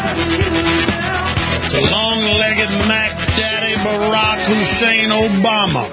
The long-legged Mac Daddy Barack Hussein Obama.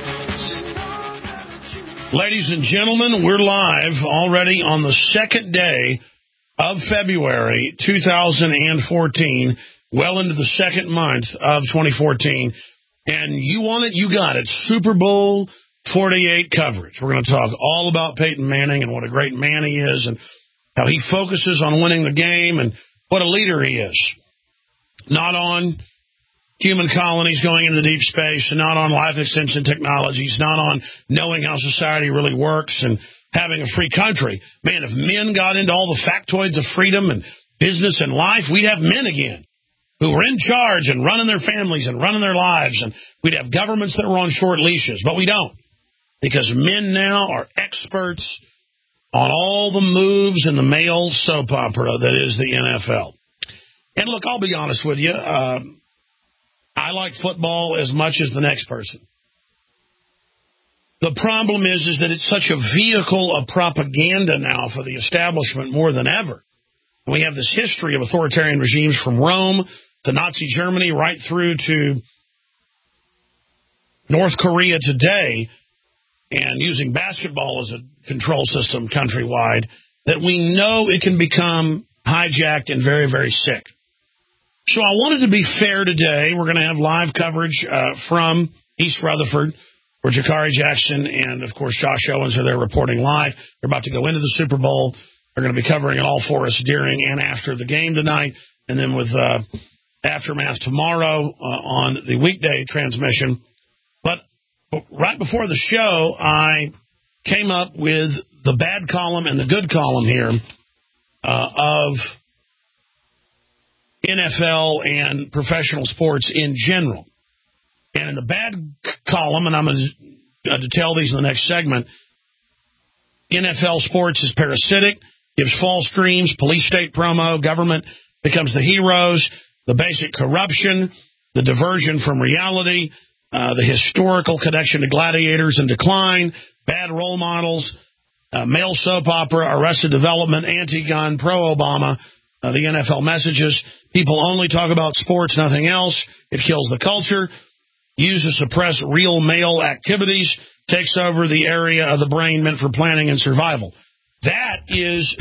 Ladies and gentlemen, we're live already on the second day of February 2014, well into the second month of 2014. And you want it, you got it. Super Bowl 48 coverage. We're going to talk all about Peyton Manning and what a great man he is and how he focuses on winning the game and what a leader he is. Not on human colonies going into deep space, and not on life extension technologies, not on knowing how society really works and having a free country. Man, if men got into all the factoids of freedom and business and life, we'd have men again who were in charge and running their families and running their lives, and we'd have governments that were on short leashes. But we don't, because men now are experts on all the moves in the male soap opera that is the NFL. And look, I'll be honest with you. I like football as much as the next person. The problem is that it's such a vehicle of propaganda now for the establishment more than ever. We have this history of authoritarian regimes from Rome to Nazi Germany right through to North Korea today, and using basketball as a control system countrywide, that we know it can become hijacked and very, very sick. So I wanted to be fair today. We're going to have live coverage from East Rutherford, where Jakari Jackson and, of course, Josh Owens are there reporting live. They're about to go into the Super Bowl. They're going to be covering it all for us during and after the game tonight, and then with Aftermath tomorrow on the weekday transmission. But right before the show, I came up with the bad column and the good column here of NFL and professional sports in general. And in the bad column, and I'm going to detail these in the next segment, NFL sports is parasitic, gives false dreams, police state promo, government becomes the heroes, the basic corruption, the diversion from reality, the historical connection to gladiators in decline, bad role models, male soap opera, Arrested Development, anti-gun, pro-Obama, the NFL messages. People only talk about sports, nothing else. It kills the culture. Used to suppress real male activities. Takes over the area of the brain meant for planning and survival. That is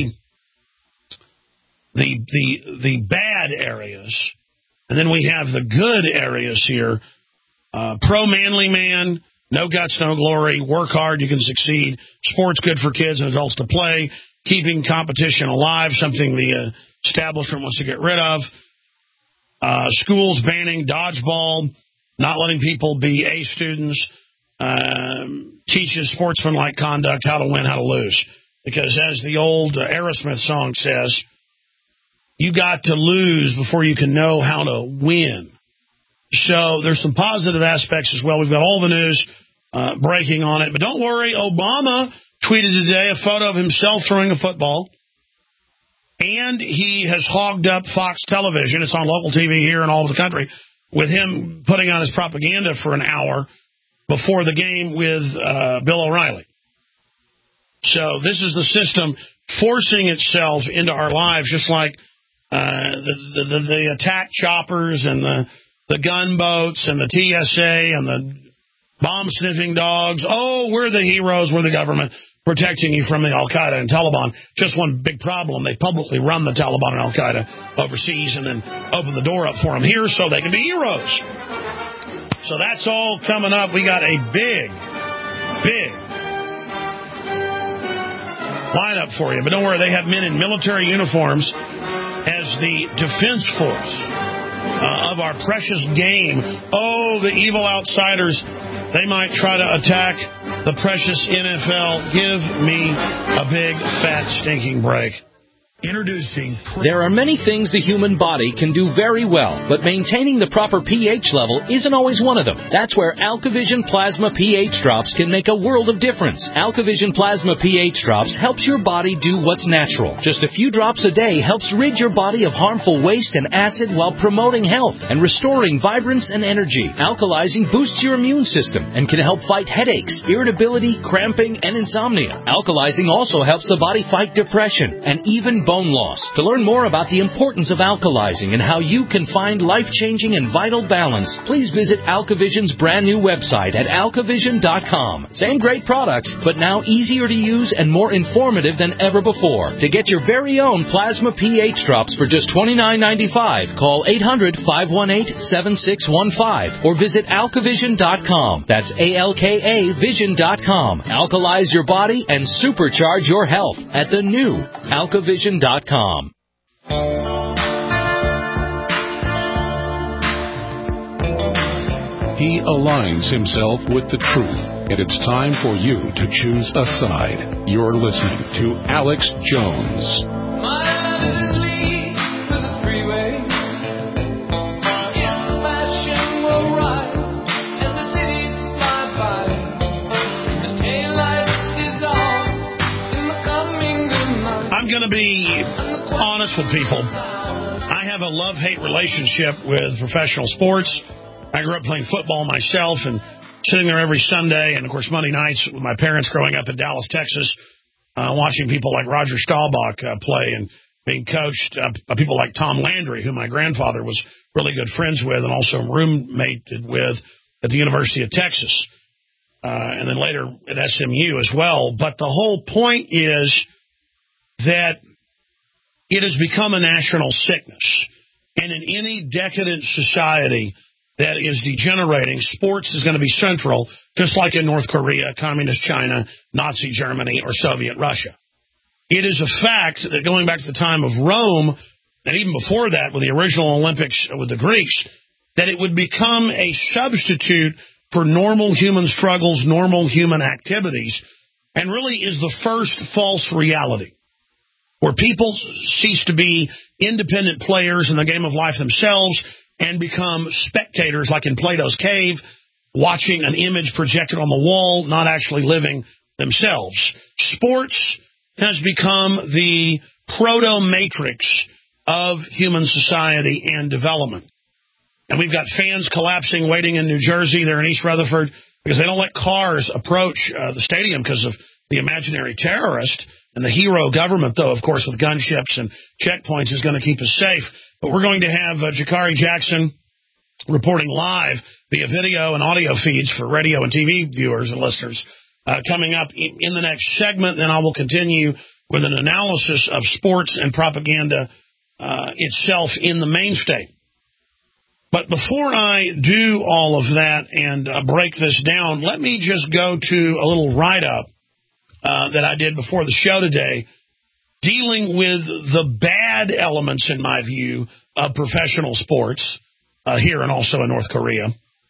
the bad areas. And then we have the good areas here. Pro-manly man, no guts, no glory, work hard, you can succeed. Sports good for kids and adults to play. Keeping competition alive, something the establishment wants to get rid of. Schools banning dodgeball, not letting people be A students. Teaches sportsmanlike conduct, how to win, how to lose. Because as the old Aerosmith song says, you got to lose before you can know how to win. So there's some positive aspects as well. We've got all the news breaking on it. But don't worry, Obama tweeted today a photo of himself throwing a football. And he has hogged up Fox Television. It's on local TV here and all over the country, with him putting on his propaganda for an hour before the game with Bill O'Reilly. So this is the system forcing itself into our lives, just like the attack choppers and the gunboats and the TSA and the bomb-sniffing dogs. Oh, we're the heroes, we're the government protecting you from the Al-Qaeda and Taliban. Just one big problem. They publicly run the Taliban and Al-Qaeda overseas and then open the door up for them here so they can be heroes. So that's all coming up. We got a big lineup for you. But don't worry, they have men in military uniforms as the defense force of our precious game. Oh, the evil outsiders. They might try to attack the precious NFL. Give me a big, fat, stinking break. Introducing... There are many things the human body can do very well, but maintaining the proper pH level isn't always one of them. That's where AlkaVision Plasma pH Drops can make a world of difference. AlkaVision Plasma pH Drops helps your body do what's natural. Just a few drops a day helps rid your body of harmful waste and acid while promoting health and restoring vibrance and energy. Alkalizing boosts your immune system and can help fight headaches, irritability, cramping, and insomnia. Alkalizing also helps the body fight depression and even bone loss. To learn more about the importance of alkalizing and how you can find life-changing and vital balance, please visit Alkavision's brand new website at alkavision.com. Same great products, but now easier to use and more informative than ever before. To get your very own Plasma pH drops for just $29.95, call 800-518-7615 or visit alkavision.com. That's ALKA Vision.com. Alkalize your body and supercharge your health at the new alkavision.com. He aligns himself with the truth, and it's time for you to choose a side. You're listening to Alex Jones. I'm going to be honest with people. I have a love-hate relationship with professional sports. I grew up playing football myself and sitting there every Sunday and, of course, Monday nights with my parents growing up in Dallas, Texas, watching people like Roger Staubach play and being coached by people like Tom Landry, who my grandfather was really good friends with and also roommated with at the University of Texas, and then later at SMU as well. But the whole point is that it has become a national sickness. And in any decadent society that is degenerating, sports is going to be central, just like in North Korea, Communist China, Nazi Germany, or Soviet Russia. It is a fact that going back to the time of Rome, and even before that with the original Olympics with the Greeks, that it would become a substitute for normal human struggles, normal human activities, and really is the first false reality, where people cease to be independent players in the game of life themselves and become spectators, like in Plato's cave, watching an image projected on the wall, not actually living themselves. Sports has become the proto-matrix of human society and development. And we've got fans collapsing, waiting in New Jersey, there in East Rutherford, because they don't let cars approach the stadium because of the imaginary terrorist. And the hero government, though, of course, with gunships and checkpoints, is going to keep us safe. But we're going to have Jakari Jackson reporting live via video and audio feeds for radio and TV viewers and listeners coming up in the next segment. Then I will continue with an analysis of sports and propaganda itself in the mainstay. But before I do all of that and break this down, let me just go to a little write-up that I did before the show today, dealing with the bad elements, in my view, of professional sports here and also in North Korea,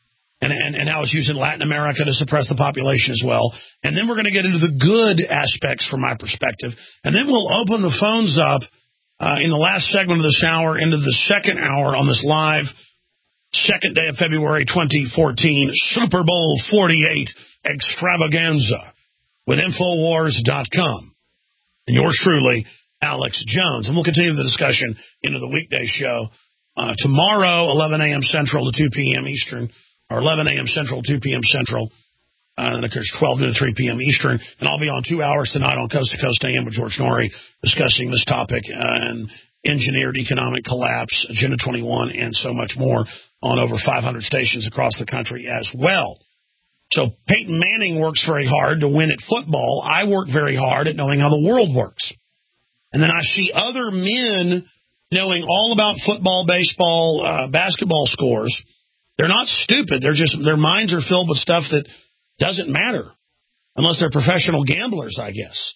and how it's used in Latin America to suppress the population as well. And then we're going to get into the good aspects from my perspective. And then we'll open the phones up in the last segment of this hour into the second hour on this live second day of February 2014 Super Bowl 48 extravaganza with Infowars.com. And yours truly, Alex Jones. And we'll continue the discussion into the weekday show tomorrow, 11 a.m. Central to 2 p.m. Eastern, or 11 a.m. Central, 2 p.m. Central, and of course 12 to 3 p.m. Eastern. And I'll be on 2 hours tonight on Coast to Coast AM with George Norrie discussing this topic and engineered economic collapse, Agenda 21, and so much more on over 500 stations across the country as well. So Peyton Manning works very hard to win at football. I work very hard at knowing how the world works. And then I see other men knowing all about football, baseball, basketball scores. They're not stupid. They're just, their minds are filled with stuff that doesn't matter unless they're professional gamblers, I guess.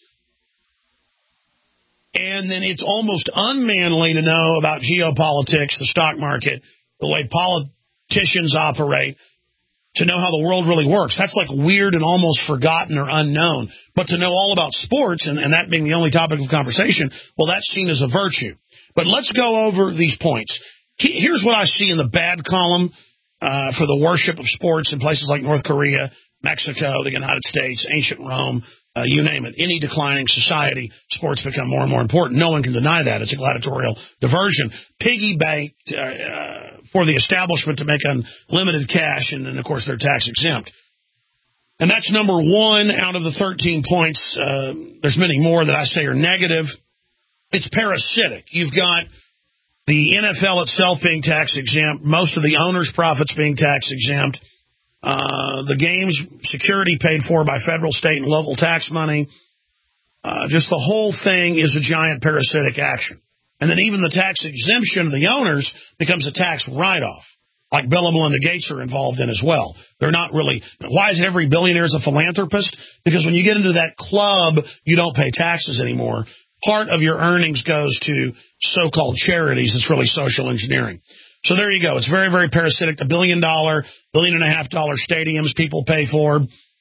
And then it's almost unmanly to know about geopolitics, the stock market, the way politicians operate, to know how the world really works. That's like weird and almost forgotten or unknown. But to know all about sports, and that being the only topic of conversation, well, that's seen as a virtue. But let's go over these points. Here's what I see in the bad column for the worship of sports in places like North Korea, Mexico, the United States, ancient Rome, you name it. Any declining society, sports become more and more important. No one can deny that. It's a gladiatorial diversion. Piggy-banked for the establishment to make unlimited cash, and then, of course, they're tax-exempt. And that's number one out of the 13 points. There's many more that I say are negative. It's parasitic. You've got the NFL itself being tax exempt, most of the owners' profits being tax exempt, the game's security paid for by federal, state, and local tax money. Just the whole thing is a giant parasitic action. And then even the tax exemption of the owners becomes a tax write-off, like Bill and Melinda Gates are involved in as well. They're not really. Why is every billionaire a philanthropist? Because when you get into that club, you don't pay taxes anymore. Part of your earnings goes to so-called charities. It's really social engineering. So there you go. It's very, very parasitic. The $1 billion, $1.5 billion stadiums people pay for,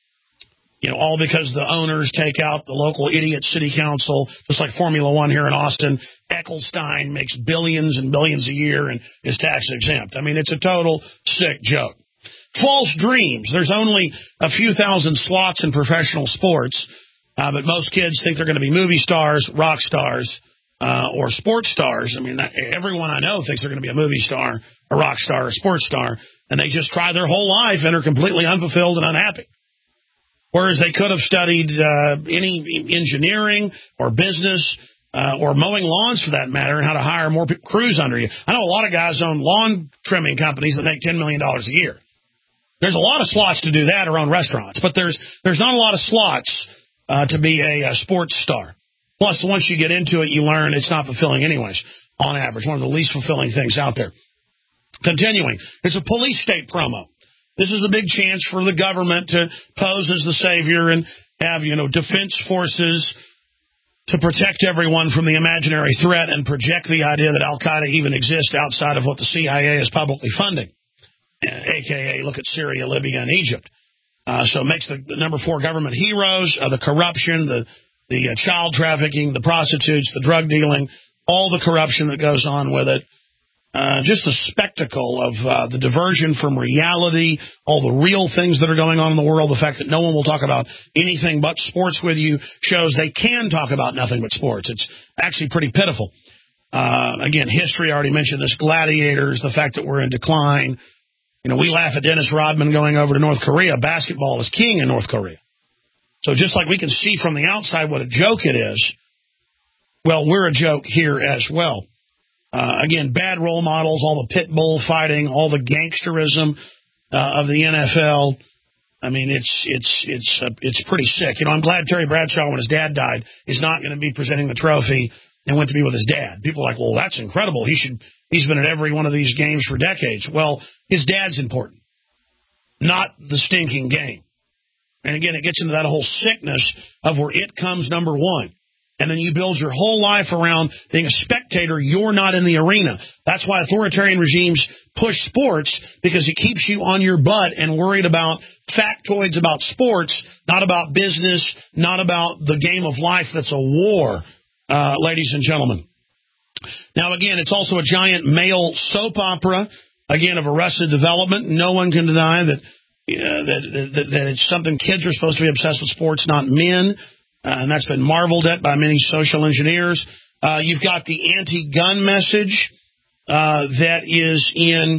all because the owners take out the local idiot city council, just like Formula One here in Austin. Ecclestone makes billions and billions a year and is tax exempt. I mean, it's a total sick joke. False dreams. There's only a few thousand slots in professional sports, but most kids think they're going to be movie stars, rock stars, or sports stars. I mean, everyone I know thinks they're going to be a movie star, a rock star, a sports star, and they just try their whole life and are completely unfulfilled and unhappy. Whereas they could have studied any engineering or business or mowing lawns, for that matter, and how to hire more crews under you. I know a lot of guys own lawn trimming companies that make $10 million a year. There's a lot of slots to do that or own restaurants, but there's not a lot of slots to be a sports star. Plus, once you get into it, you learn it's not fulfilling anyways, on average. One of the least fulfilling things out there. Continuing, it's a police state promo. This is a big chance for the government to pose as the savior and have, defense forces to protect everyone from the imaginary threat and project the idea that Al-Qaeda even exists outside of what the CIA is publicly funding, a.k.a. look at Syria, Libya, and Egypt. So it makes the number 4 government heroes, the corruption, the child trafficking, the prostitutes, the drug dealing, all the corruption that goes on with it. Just the spectacle of the diversion from reality, all the real things that are going on in the world, the fact that no one will talk about anything but sports with you shows they can talk about nothing but sports. It's actually pretty pitiful. Again, history, I already mentioned this, gladiators, the fact that we're in decline. We laugh at Dennis Rodman going over to North Korea. Basketball is king in North Korea. So just like we can see from the outside what a joke it is, well, we're a joke here as well. Again, bad role models, all the pit bull fighting, all the gangsterism of the NFL. I mean, it's pretty sick. I'm glad Terry Bradshaw, when his dad died, is not going to be presenting the trophy and went to be with his dad. People are like, well, that's incredible. He's been at every one of these games for decades. Well, his dad's important, not the stinking game. And again, it gets into that whole sickness of where it comes number 1. And then you build your whole life around being a spectator. You're not in the arena. That's why authoritarian regimes push sports, because it keeps you on your butt and worried about factoids about sports, not about business, not about the game of life that's a war, ladies and gentlemen. Now, again, it's also a giant male soap opera, again, of Arrested Development. No one can deny that it's something kids are supposed to be obsessed with sports, not men. And that's been marveled at by many social engineers. You've got the anti-gun message that is in.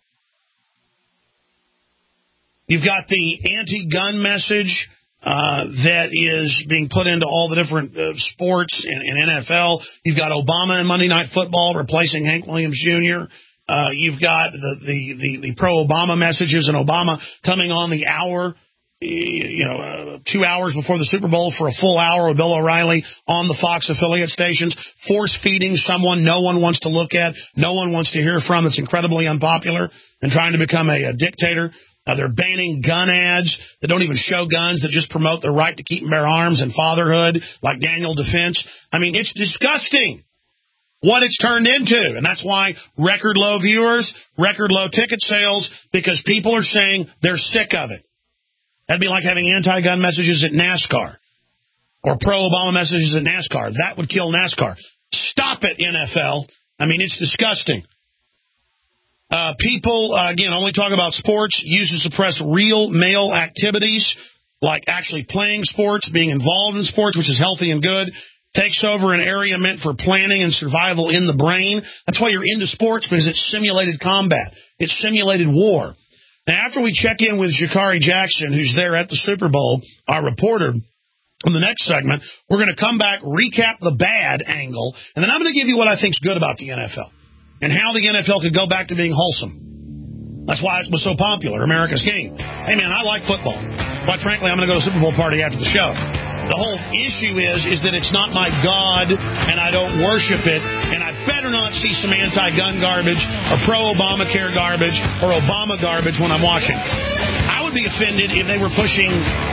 You've got the anti-gun message that is being put into all the different sports and NFL. You've got Obama in Monday Night Football replacing Hank Williams Jr. You've got the pro-Obama messages and Obama coming on the hour. 2 hours before the Super Bowl for a full hour with Bill O'Reilly on the Fox affiliate stations, force-feeding someone no one wants to look at, no one wants to hear from, that's incredibly unpopular, and trying to become a dictator. They're banning gun ads that don't even show guns, that just promote the right to keep and bear arms and fatherhood, like Daniel Defense. I mean, it's disgusting what it's turned into, and that's why record low viewers, record low ticket sales, because people are saying they're sick of it. That'd be like having anti-gun messages at NASCAR or pro-Obama messages at NASCAR. That would kill NASCAR. Stop it, NFL. I mean, it's disgusting. People, again, only talk about sports, use to suppress real male activities, like actually playing sports, being involved in sports, which is healthy and good. Takes over an area meant for planning and survival in the brain. That's why you're into sports, because it's simulated combat. It's simulated war. Now, after we check in with Sha'Carri Jackson, who's there at the Super Bowl, our reporter, In the next segment, we're going to come back, recap the bad angle, and then I'm going to give you what I think's good about the NFL and how the NFL could go back to being wholesome. That's why it was so popular, America's game. Hey, man, I like football. Quite frankly, I'm going to go to a Super Bowl party after the show. The whole issue is that it's not my God, and I don't worship it, and I better not see some anti-gun garbage or pro-Obamacare garbage or Obama garbage when I'm watching. I would be offended if they were pushing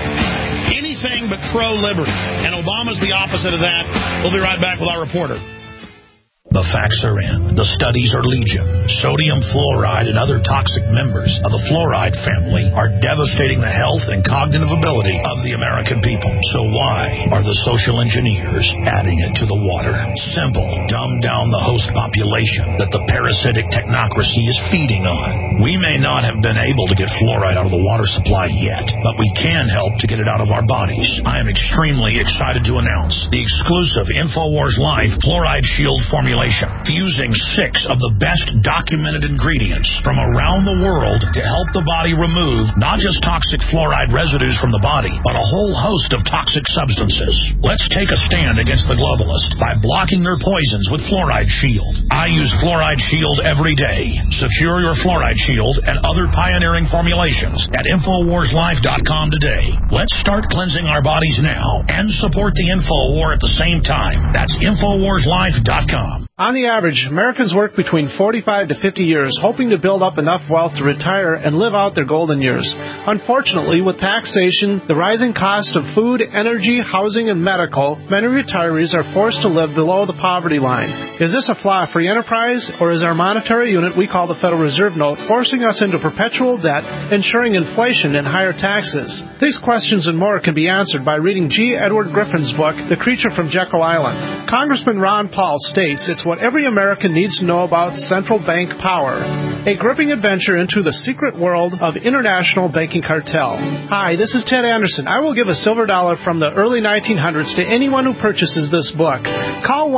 anything but pro-liberty. And Obama's the opposite of that. We'll be right back with our reporter. The facts are in. The studies are legion. Sodium fluoride and other toxic members of the fluoride family are devastating the health and cognitive ability of the American people. So why are the social engineers adding it to the water? Simple. Dumb down the host population that the parasitic technocracy is feeding on. We may not have been able to get fluoride out of the water supply yet, but we can help to get it out of our bodies. I am extremely excited to announce the exclusive InfoWars Life Fluoride Shield formula, fusing 6 of the best documented ingredients from around the world to help the body remove not just toxic fluoride residues from the body, but a whole host of toxic substances. Let's take a stand against the globalists by blocking their poisons with Fluoride Shield. I use Fluoride Shield every day. Secure your Fluoride Shield and other pioneering formulations at InfoWarsLife.com today. Let's start cleansing our bodies now and support the Info War at the same time. That's InfoWarsLife.com. On the average, Americans work between 45 to 50 years, hoping to build up enough wealth to retire and live out their golden years. Unfortunately, with taxation, the rising cost of food, energy, housing, and medical, many retirees are forced to live below the poverty line. Is this a flaw free enterprise, or is our monetary unit we call the Federal Reserve Note forcing us into perpetual debt, ensuring inflation and higher taxes? These questions and more can be answered by reading G. Edward Griffin's book, The Creature from Jekyll Island. Congressman Ron Paul states it's what every American needs to know about central bank power. A gripping adventure into the secret world of international banking cartel. Hi, this is Ted Anderson. I will give a silver dollar from the early 1900s to anyone who purchases this book. Call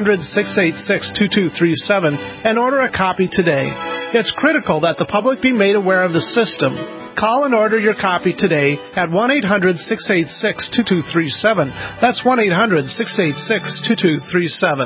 1-800-686-2237 and order a copy today. It's critical that the public be made aware of the system. Call and order your copy today at 1-800-686-2237. That's 1-800-686-2237.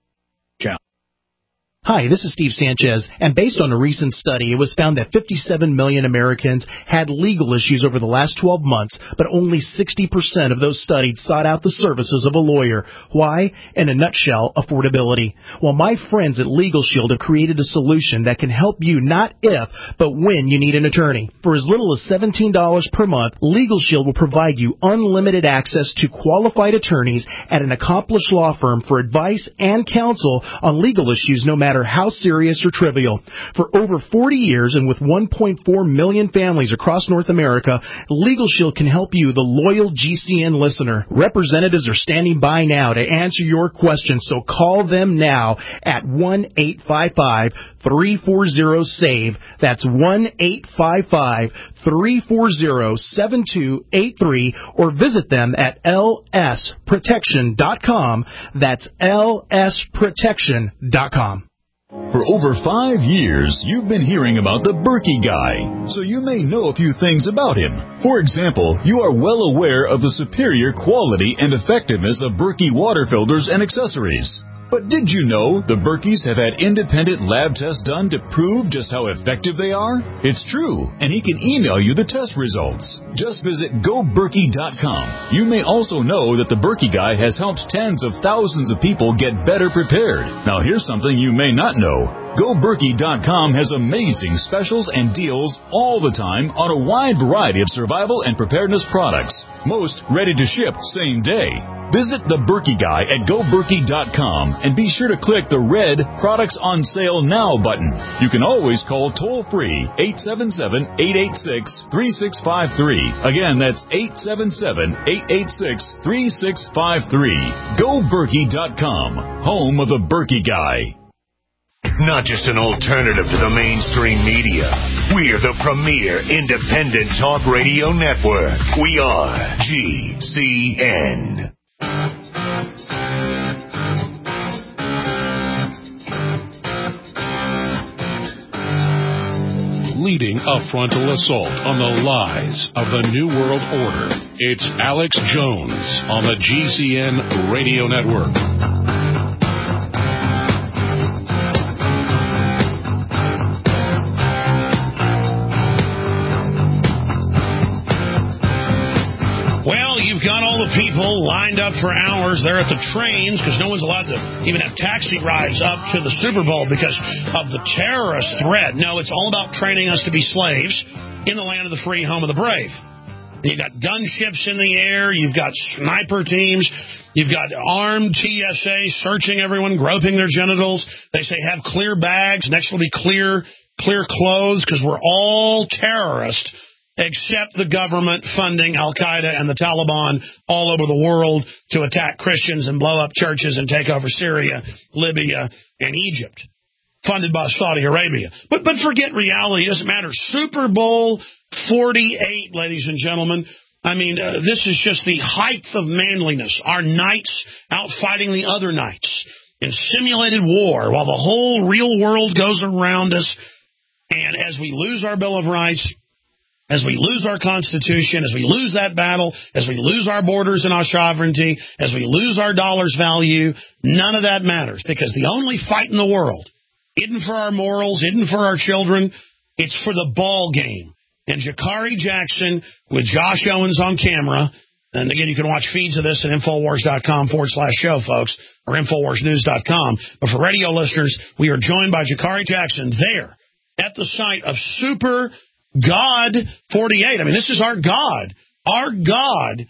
Hi, this is Steve Sanchez, and based on a recent study, it was found that 57 million Americans had legal issues over the last 12 months, but only 60% of those studied sought out the services of a lawyer. Why? In a nutshell, affordability. Well, my friends at Legal Shield have created a solution that can help you not if, but when you need an attorney. For as little as $17 per month, Legal Shield will provide you unlimited access to qualified attorneys at an accomplished law firm for advice and counsel on legal issues no matter how serious or trivial. For over 40 years and with 1.4 million families across North America, Legal Shield can help you, the loyal GCN listener. Representatives are standing by now to answer your questions, so call them now at 1-855-340-SAVE. That's 1-855-340-7283, or visit them at lsprotection.com. That's lsprotection.com. For over 5 years, you've been hearing about the Berkey Guy, so you may know a few things about him. For example, you are well aware of the superior quality and effectiveness of Berkey water filters and accessories. But did you know the Berkeys have had independent lab tests done to prove just how effective they are? It's true, and he can email you the test results. Just visit GoBerkey.com. You may also know that the Berkey Guy has helped tens of thousands of people get better prepared. Now here's something you may not know. GoBerkey.com has amazing specials and deals all the time on a wide variety of survival and preparedness products. Most ready to ship same day. Visit the Berkey Guy at GoBerkey.com and be sure to click the red Products on Sale Now button. You can always call toll-free 877-886-3653. Again, that's 877-886-3653. GoBerkey.com, home of the Berkey Guy. Not just an alternative to the mainstream media. We're the premier independent talk radio network. We are GCN. Leading leading a frontal assault on the lies of the New World Order. It's Alex Jones on the GCN Radio Network. Well, you've got all the people lined up for hours there at the trains because no one's allowed to even have taxi rides up to the Super Bowl because of the terrorist threat. No, it's all about training us to be slaves in the land of the free, home of the brave. You've got gunships in the air. You've got sniper teams. You've got armed TSA searching everyone, groping their genitals. They say have clear bags. Next will be clear clothes because we're all terrorists, except the government funding Al-Qaeda and the Taliban all over the world to attack Christians and blow up churches and take over Syria, Libya, and Egypt, funded by Saudi Arabia. But forget reality. It doesn't matter. Super Bowl 48, ladies and gentlemen. I mean, this is just the height of manliness. Our knights out fighting the other knights in simulated war while the whole real world goes around us. And as we lose our Bill of Rights, as we lose our Constitution, as we lose that battle, as we lose our borders and our sovereignty, as we lose our dollar's value, none of that matters because the only fight in the world isn't for our morals, isn't for our children, it's for the ball game. And Jakari Jackson with Josh Owens on camera, and again, you can watch feeds of this at Infowars.com/show, folks, or InfoWarsNews.com. But for radio listeners, we are joined by Jakari Jackson there at the site of Super God 48. I mean, this is our God. Our God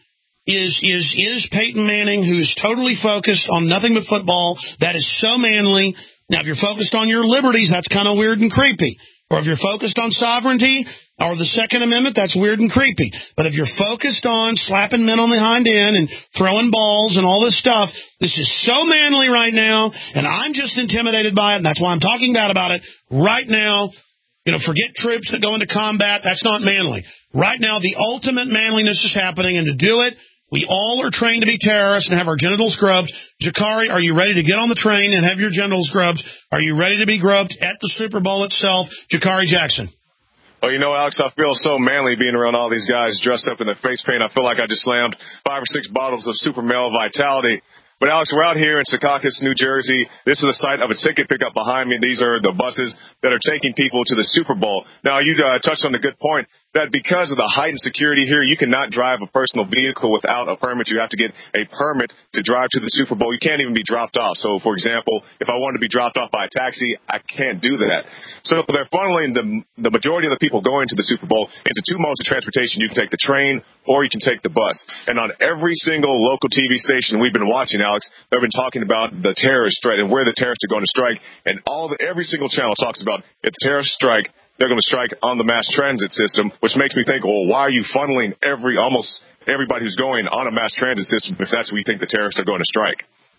is Peyton Manning, who's totally focused on nothing but football. That is so manly. Now, if you're focused on your liberties, that's kind of weird and creepy. Or if you're focused on sovereignty or the Second Amendment, that's weird and creepy. But if you're focused on slapping men on the hind end and throwing balls and all this stuff, this is so manly right now, and I'm just intimidated by it, and that's why I'm talking bad about it right now. You know, forget troops that go into combat. That's not manly. Right now, the ultimate manliness is happening, and to do it, we all are trained to be terrorists and have our genitals grubbed. Jakari, are you ready to get on the train and have your genitals grubbed? Are you ready to be grubbed at the Super Bowl itself? Jakari Jackson. Well, you know, Alex, I feel so manly being around all these guys dressed up in their face paint. I feel like I just slammed 5 or 6 bottles of Super Male Vitality. But, Alex, we're out here in Secaucus, New Jersey. This is the site of a ticket pickup behind me. These are the buses that are taking people to the Super Bowl. Now, you touched on a good point that because of the heightened security here, you cannot drive a personal vehicle without a permit. You have to get a permit to drive to the Super Bowl. You can't even be dropped off. So, for example, if I wanted to be dropped off by a taxi, I can't do that. So they're funneling the majority of the people going to the Super Bowl into 2 modes of transportation. You can take the train or you can take the bus. And on every single local TV station we've been watching, Alex, they've been talking about the terrorist threat and where the terrorists are going to strike. And every single channel talks about if the terrorists strike, they're going to strike on the mass transit system, which makes me think, well, why are you funneling almost everybody who's going on a mass transit system if that's where you think the terrorists are going to strike?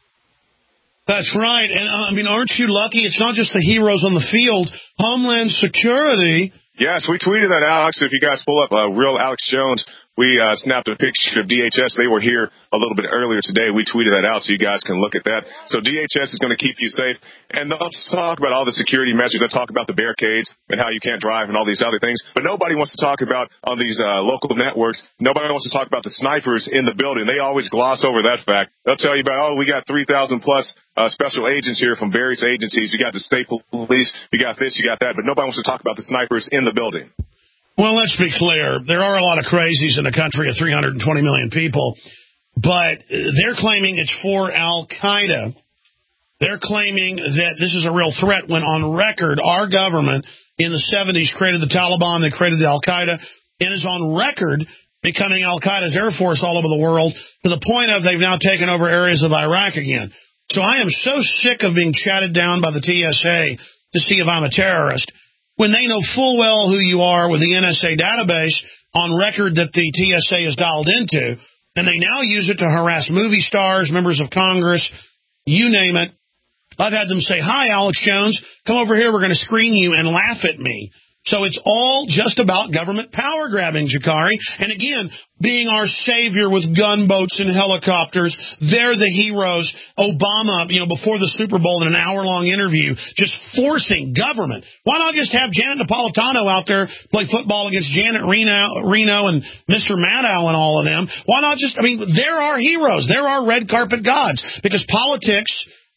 That's right. And, I mean, aren't you lucky? It's not just the heroes on the field. Homeland Security. Yes, we tweeted that, Alex. If you guys pull up Real Alex Jones, we snapped a picture of DHS. They were here a little bit earlier today. We tweeted that out so you guys can look at that. So DHS is going to keep you safe. And they'll talk about all the security measures. They'll talk about the barricades and how you can't drive and all these other things. But nobody wants to talk about on these local networks. Nobody wants to talk about the snipers in the building. They always gloss over that fact. They'll tell you about, we got 3,000 plus special agents here from various agencies. You got the state police. You got this, you got that. But nobody wants to talk about the snipers in the building. Well, let's be clear. There are a lot of crazies in a country of 320 million people, but they're claiming it's for Al-Qaeda. They're claiming that this is a real threat when on record our government in the 70s created the Taliban, they created the Al-Qaeda, and is on record becoming Al-Qaeda's air force all over the world to the point of they've now taken over areas of Iraq again. So I am so sick of being chatted down by the TSA to see if I'm a terrorist, when they know full well who you are with the NSA database on record that the TSA is dialed into, and they now use it to harass movie stars, members of Congress, you name it. I've had them say, hi, Alex Jones, come over here, we're going to screen you and laugh at me. So it's all just about government power grabbing, Jakari. And again, being our savior with gunboats and helicopters, they're the heroes. Obama, before the Super Bowl in an hour-long interview, just forcing government. Why not just have Janet Napolitano out there play football against Janet Reno and Mr. Maddow and all of them? Why not they're our heroes. They're our red carpet gods, because politics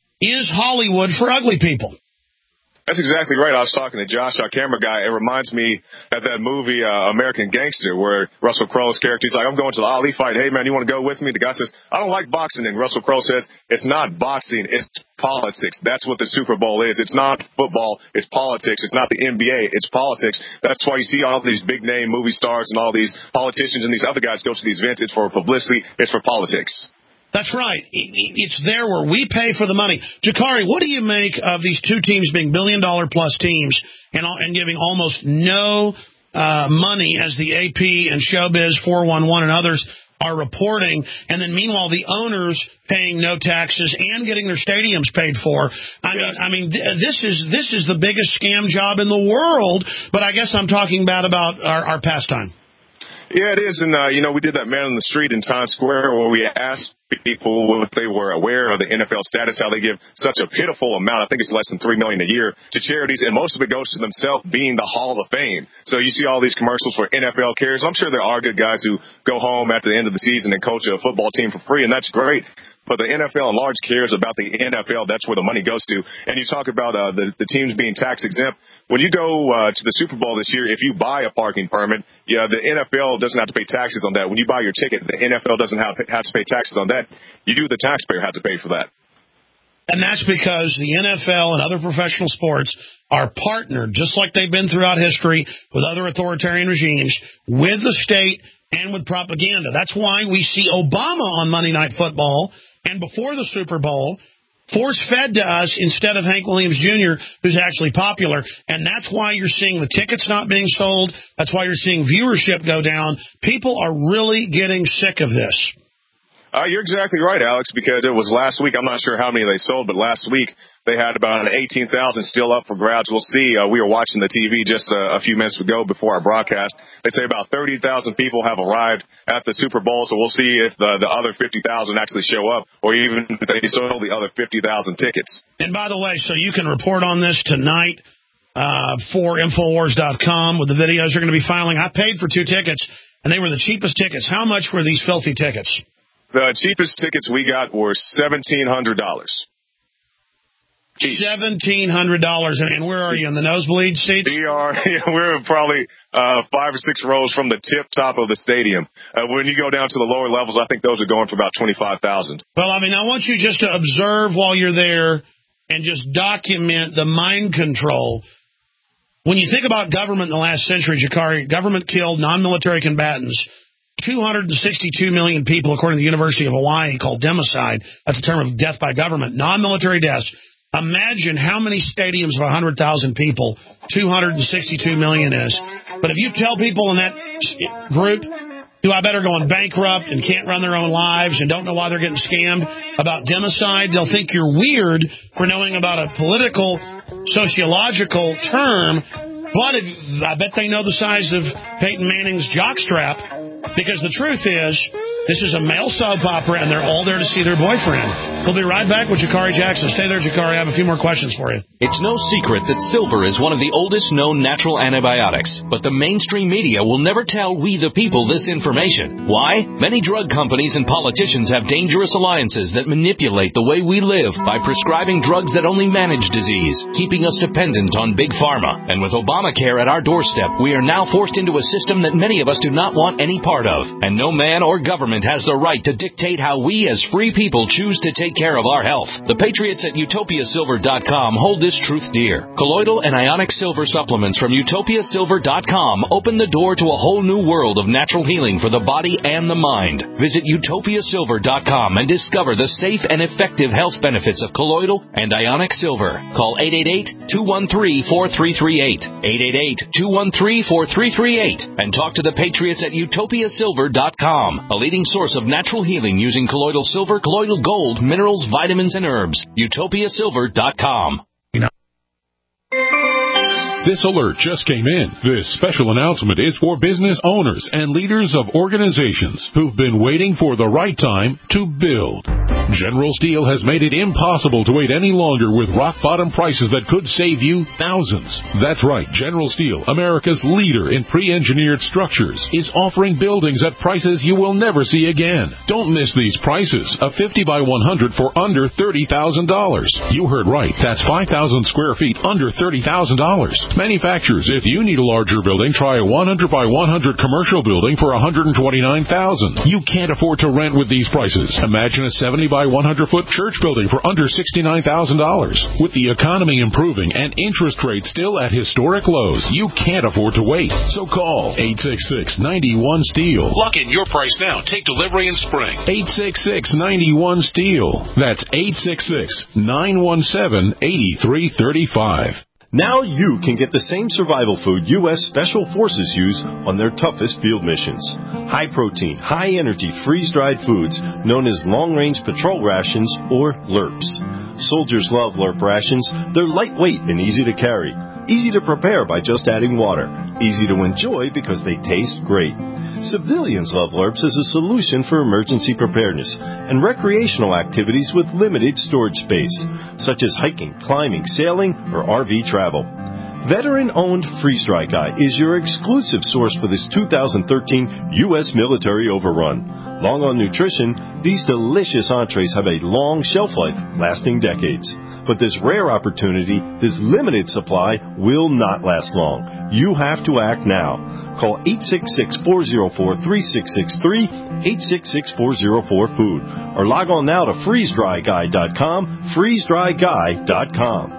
is Hollywood for ugly people. That's exactly right. I was talking to Josh, our camera guy. It reminds me of that movie, American Gangster, where Russell Crowe's character, he's like, I'm going to the Ali fight. Hey, man, you want to go with me? The guy says, I don't like boxing. And Russell Crowe says, it's not boxing, it's politics. That's what the Super Bowl is. It's not football, it's politics. It's not the NBA, it's politics. That's why you see all these big-name movie stars and all these politicians and these other guys go to these events. It's for publicity. It's for politics. That's right. It's there where we pay for the money. Jakari, what do you make of these two teams being billion-dollar-plus teams and giving almost no money, as the AP and Showbiz 411 and others are reporting, and then meanwhile the owners paying no taxes and getting their stadiums paid for? I mean, this is the biggest scam job in the world. But I guess I'm talking bad about our pastime. Yeah, it is. And, we did that Man on the Street in Times Square where we asked people if they were aware of the NFL status, how they give such a pitiful amount. I think it's less than $3 million a year to charities, and most of it goes to themselves being the Hall of Fame. So you see all these commercials for NFL carriers. I'm sure there are good guys who go home at the end of the season and coach a football team for free, and that's great. But the NFL in large cares about the NFL. That's where the money goes to. And you talk about the teams being tax exempt. When you go to the Super Bowl this year, if you buy a parking permit, the NFL doesn't have to pay taxes on that. When you buy your ticket, the NFL doesn't have to pay taxes on that. You, the taxpayer, have to pay for that. And that's because the NFL and other professional sports are partnered, just like they've been throughout history with other authoritarian regimes, with the state and with propaganda. That's why we see Obama on Monday Night Football and before the Super Bowl force-fed to us instead of Hank Williams Jr., who's actually popular. And that's why you're seeing the tickets not being sold. That's why you're seeing viewership go down. People are really getting sick of this. You're exactly right, Alex, because it was last week. I'm not sure how many they sold, but last week they had about 18,000 still up for grabs. We'll see. We were watching the TV just a few minutes ago before our broadcast. They say about 30,000 people have arrived at the Super Bowl, so we'll see if the other 50,000 actually show up, or even if they sold the other 50,000 tickets. And by the way, so you can report on this tonight for Infowars.com with the videos you're going to be filing. I paid for 2 tickets, and they were the cheapest tickets. How much were these filthy tickets? The cheapest tickets we got were $1,700. $1,700, and where are you, in the nosebleed seats? We're probably 5 or 6 rows from the tip top of the stadium. When you go down to the lower levels, I think those are going for about $25,000. Well, I want you just to observe while you're there and just document the mind control. When you think about government in the last century, Jakari, government killed non-military combatants. 262 million people, according to the University of Hawaii, called democide. That's a term of death by government. Non-military deaths. Imagine how many stadiums of 100,000 people 262 million is. But if you tell people in that group who I bet are going bankrupt and can't run their own lives and don't know why they're getting scammed about democide, they'll think you're weird for knowing about a political, sociological term. But I bet they know the size of Peyton Manning's jockstrap. Because the truth is, this is a male soap opera, and they're all there to see their boyfriend. We'll be right back with Jakari Jackson. Stay there, Jakari. I have a few more questions for you. It's no secret that silver is one of the oldest known natural antibiotics, but the mainstream media will never tell we the people this information. Why? Many drug companies and politicians have dangerous alliances that manipulate the way we live by prescribing drugs that only manage disease, keeping us dependent on big pharma. And with Obamacare at our doorstep, we are now forced into a system that many of us do not want any part of. And no man or government has the right to dictate how we as free people choose to take care of our health. The patriots at UtopiaSilver.com hold this truth dear. Colloidal and ionic silver supplements from UtopiaSilver.com open the door to a whole new world of natural healing for the body and the mind. Visit UtopiaSilver.com and discover the safe and effective health benefits of colloidal and ionic silver. Call 888-213-4338. 888-213-4338 and talk to the patriots at UtopiaSilver.com, a leading source of natural healing using colloidal silver, colloidal gold, minerals, vitamins, and herbs. UtopiaSilver.com. This alert just came in. This special announcement is for business owners and leaders of organizations who've been waiting for the right time to build. General Steel has made it impossible to wait any longer with rock-bottom prices that could save you thousands. That's right. General Steel, America's leader in pre-engineered structures, is offering buildings at prices you will never see again. Don't miss these prices. A 50 by 100 for under $30,000. You heard right. That's 5,000 square feet under $30,000. Manufacturers, if you need a larger building, try a 100 by 100 commercial building for $129,000. You can't afford to rent with these prices. Imagine a 70 by 100-foot church building for under $69,000. With the economy improving and interest rates still at historic lows, you can't afford to wait. So call 866-91-STEEL. Lock in your price now. Take delivery in spring. 866-91-STEEL. That's 866-917-8335. Now you can get the same survival food U.S. Special Forces use on their toughest field missions. High-protein, high-energy, freeze-dried foods known as long-range patrol rations, or LRPs. Soldiers love LRP rations. They're lightweight and easy to carry. Easy to prepare by just adding water. Easy to enjoy because they taste great. Civilians love LRPs as a solution for emergency preparedness and recreational activities with limited storage space, such as hiking, climbing, sailing, or RV travel. Veteran-owned Freeze Dry Guy is your exclusive source for this 2013 U.S. military overrun. Long on nutrition, these delicious entrees have a long shelf life, lasting decades. But this rare opportunity, this limited supply, will not last long. You have to act now. Call 866-404-3663, 866-404-FOOD, or log on now to freezedryguy.com, freezedryguy.com.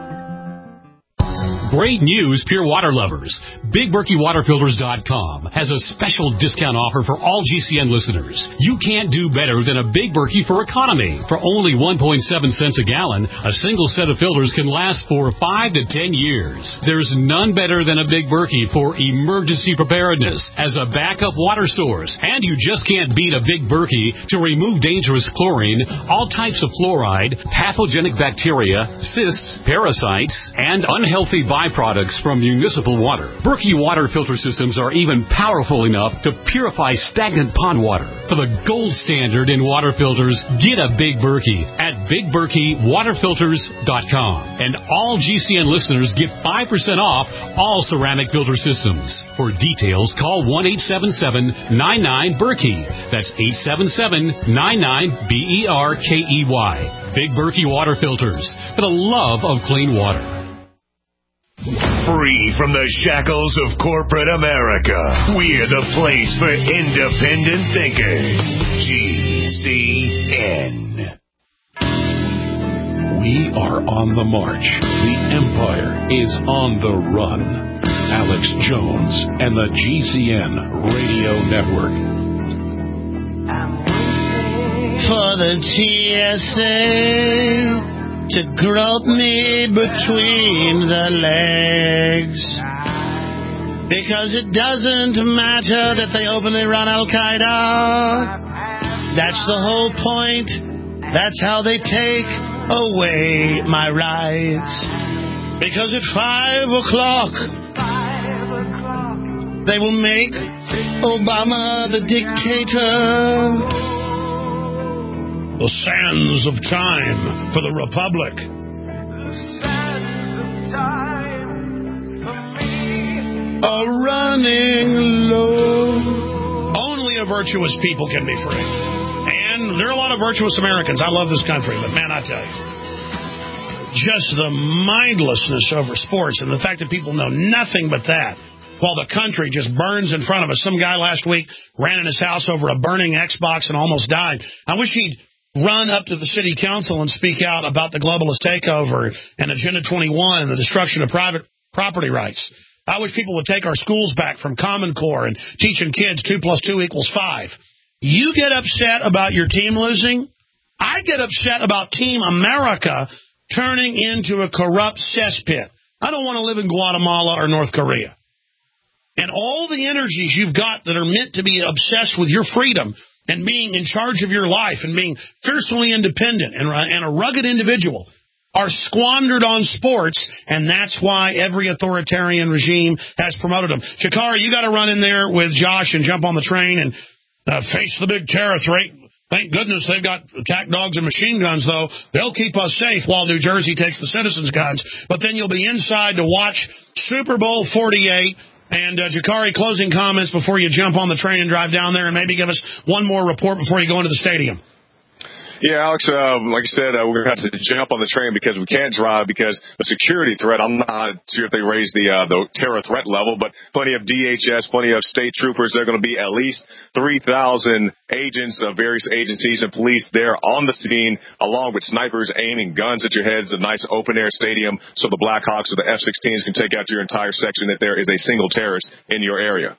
Great news, pure water lovers. BigBerkeyWaterFilters.com has a special discount offer for all GCN listeners. You can't do better than a Big Berkey for economy. For only 1.7 cents a gallon, a single set of filters can last for 5 to 10 years. There's none better than a Big Berkey for emergency preparedness as a backup water source. And you just can't beat a Big Berkey to remove dangerous chlorine, all types of fluoride, pathogenic bacteria, cysts, parasites, and unhealthy byproducts from municipal water. Berkey water filter systems are even powerful enough to purify stagnant pond water. For the gold standard in water filters, get a Big Berkey at BigBerkeyWaterFilters.com. And all GCN listeners get 5% off all ceramic filter systems. For details, call 1-877-99-BERKEY. That's 877-99-BERKEY. Big Berkey Water Filters, for the love of clean water. Free from the shackles of corporate America, we're the place for independent thinkers. GCN. We are on the march. The empire is on the run. Alex Jones and the GCN Radio Network. For the TSA to grope me between the legs, because it doesn't matter that they openly run Al-Qaeda. That's the whole point. That's how they take away my rights. Because at 5 o'clock they will make Obama the dictator. The sands of time for the Republic. Are running low. Only a virtuous people can be free. And there are a lot of virtuous Americans. I love this country, but man, I tell you, just the mindlessness over sports and the fact that people know nothing but that, while the country just burns in front of us. Some guy last week ran in his house over a burning Xbox and almost died. I wish he'd run up to the city council and speak out about the globalist takeover and Agenda 21 and the destruction of private property rights. I wish people would take our schools back from Common Core and teaching kids 2 + 2 = 5. You get upset about your team losing. I get upset about Team America turning into a corrupt cesspit. I don't want to live in Guatemala or North Korea. And all the energies you've got that are meant to be obsessed with your freedom and being in charge of your life and being fiercely independent and a rugged individual, are squandered on sports, and that's why every authoritarian regime has promoted them. Shakari, you got to run in there with Josh and jump on the train and face the big terror threat. Thank goodness they've got attack dogs and machine guns, though. They'll keep us safe while New Jersey takes the citizens' guns. But then you'll be inside to watch Super Bowl 48. And, Jakari, closing comments before you jump on the train and drive down there, and maybe give us one more report before you go into the stadium. Yeah, Alex, like I said, we're going to have to jump on the train because we can't drive because the security threat, I'm not sure if they raised the terror threat level, but plenty of DHS, plenty of state troopers. There are going to be at least 3,000 agents of various agencies and police there on the scene, along with snipers aiming guns at your heads. A nice open-air stadium so the Blackhawks or the F-16s can take out your entire section if there is a single terrorist in your area.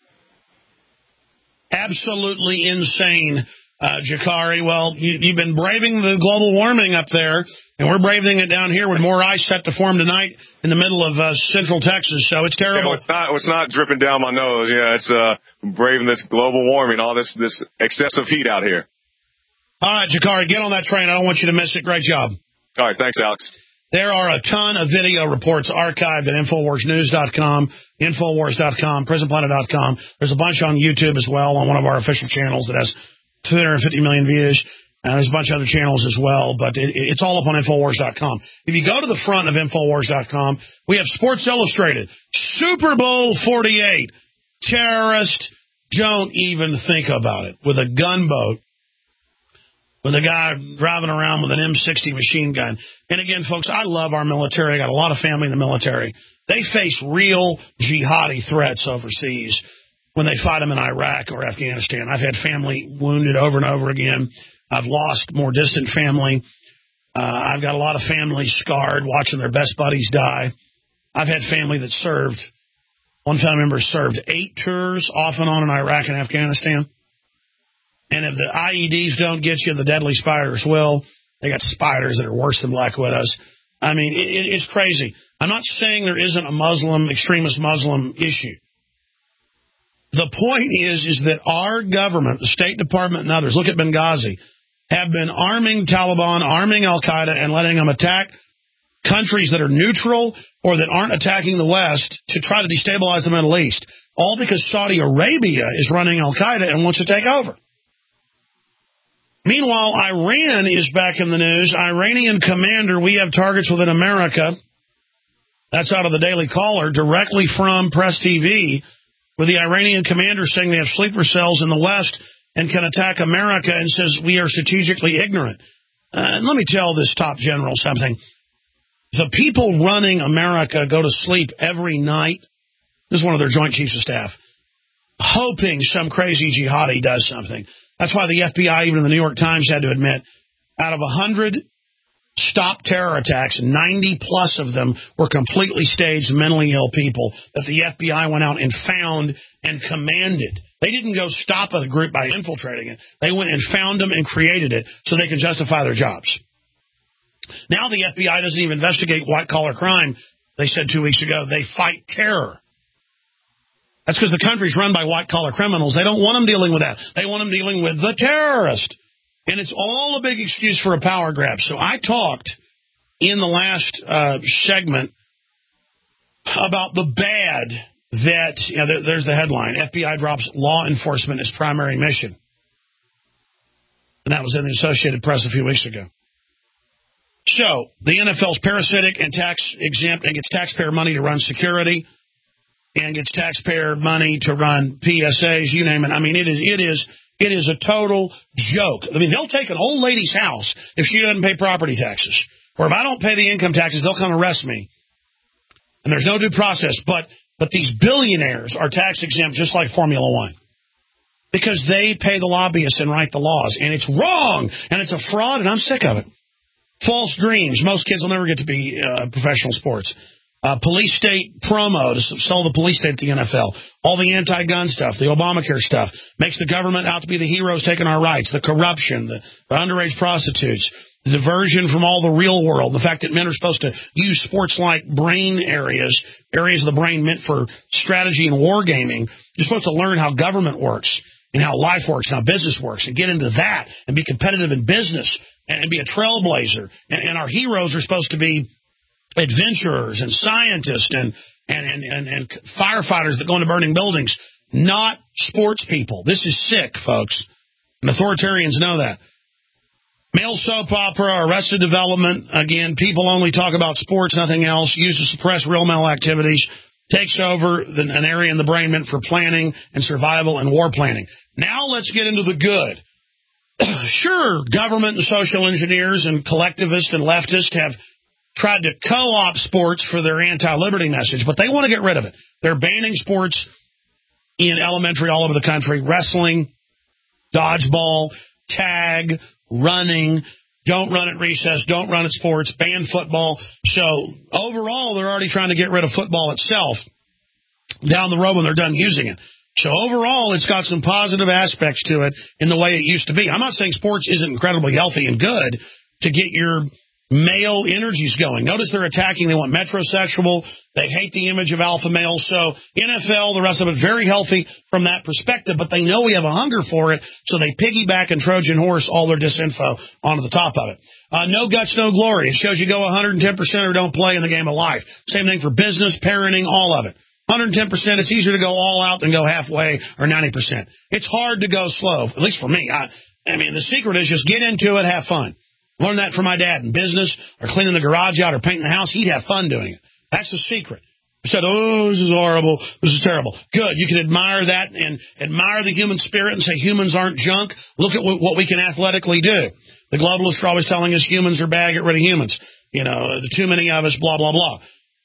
Absolutely insane. Jakari, well, you've been braving the global warming up there, and we're braving it down here with more ice set to form tonight in the middle of central Texas, so it's terrible. Yeah, it's not dripping down my nose. Yeah, it's braving this global warming, all this excessive heat out here. All right, Jakari, get on that train. I don't want you to miss it. Great job. All right, thanks, Alex. There are a ton of video reports archived at InfoWarsNews.com, Infowars.com, PrisonPlanet.com. There's a bunch on YouTube as well on one of our official channels that has 250 million views. There's a bunch of other channels as well, but it's all up on Infowars.com. If you go to the front of Infowars.com, we have Sports Illustrated, Super Bowl 48, terrorist, don't even think about it, with a gunboat, with a guy driving around with an M60 machine gun. And again, folks, I love our military. I got a lot of family in the military. They face real jihadi threats overseas when they fight them in Iraq or Afghanistan. I've had family wounded over and over again. I've lost more distant family. I've got a lot of family scarred watching their best buddies die. I've had family that served. One family member served 8 tours off and on in Iraq and Afghanistan. And if the IEDs don't get you, the deadly spiders will. They got spiders that are worse than black widows. I mean, it's crazy. I'm not saying there isn't a extremist Muslim issue. The point is that our government, the State Department and others, look at Benghazi, have been arming Taliban, arming Al-Qaeda, and letting them attack countries that are neutral or that aren't attacking the West to try to destabilize the Middle East, all because Saudi Arabia is running Al-Qaeda and wants to take over. Meanwhile, Iran is back in the news. Iranian commander, we have targets within America. That's out of the Daily Caller, directly from Press TV, with the Iranian commander saying they have sleeper cells in the West and can attack America, and says we are strategically ignorant. And let me tell this top general something. The people running America go to sleep every night. This is one of their Joint Chiefs of Staff, hoping some crazy jihadi does something. That's why the FBI, even the New York Times, had to admit, out of 100 stop terror attacks, 90-plus of them were completely staged mentally ill people that the FBI went out and found and commanded. They didn't go stop a group by infiltrating it. They went and found them and created it so they can justify their jobs. Now the FBI doesn't even investigate white-collar crime. They said 2 weeks ago they fight terror. That's because the country's run by white-collar criminals. They don't want them dealing with that. They want them dealing with the terrorist. And it's all a big excuse for a power grab. So I talked in the last segment about the bad that, there's the headline, FBI drops law enforcement as primary mission. And that was in the Associated Press a few weeks ago. So the NFL's parasitic and tax exempt and gets taxpayer money to run security and gets taxpayer money to run PSAs, you name it. I mean, it is a total joke. I mean, they'll take an old lady's house if she doesn't pay property taxes. Or if I don't pay the income taxes, they'll come arrest me. And there's no due process. But these billionaires are tax exempt just like Formula One. Because they pay the lobbyists and write the laws. And it's wrong. And it's a fraud, and I'm sick of it. False dreams. Most kids will never get to be professional sports. Police state promo to sell the police state at the NFL. All the anti-gun stuff, the Obamacare stuff, makes the government out to be the heroes taking our rights, the corruption, the underage prostitutes, the diversion from all the real world, the fact that men are supposed to use sports-like brain areas of the brain meant for strategy and wargaming. You're supposed to learn how government works. and how life works and how business works, and get into that and be competitive in business and be a trailblazer. And our heroes are supposed to be adventurers and scientists and firefighters that go into burning buildings, not sports people. This is sick, folks. And authoritarians know that. Male soap opera, Arrested Development, again, people only talk about sports, nothing else, used to suppress real male activities, takes over an area in the brain meant for planning and survival and war planning. Now let's get into the good. Sure, government and social engineers and collectivists and leftists have tried to co-opt sports for their anti-liberty message, but they want to get rid of it. They're banning sports in elementary all over the country, wrestling, dodgeball, tag, running, don't run at recess, don't run at sports, ban football. So overall, they're already trying to get rid of football itself down the road when they're done using it. So overall, it's got some positive aspects to it in the way it used to be. I'm not saying sports isn't incredibly healthy and good to get your male energies going. Notice they're attacking. They want metrosexual. They hate the image of alpha males. So NFL, the rest of it, very healthy from that perspective, but they know we have a hunger for it, so they piggyback and Trojan horse all their disinfo onto the top of it. No guts, no glory. It shows you go 110% or don't play in the game of life. Same thing for business, parenting, all of it. 110%, it's easier to go all out than go halfway or 90%. It's hard to go slow, at least for me. I mean, the secret is just get into it, have fun. Learned that from my dad in business or cleaning the garage out or painting the house. He'd have fun doing it. That's the secret. He said, oh, this is horrible. This is terrible. Good. You can admire that and admire the human spirit and say humans aren't junk. Look at what we can athletically do. The globalists are always telling us humans are bad, get rid of humans. You know, too many of us, blah, blah, blah.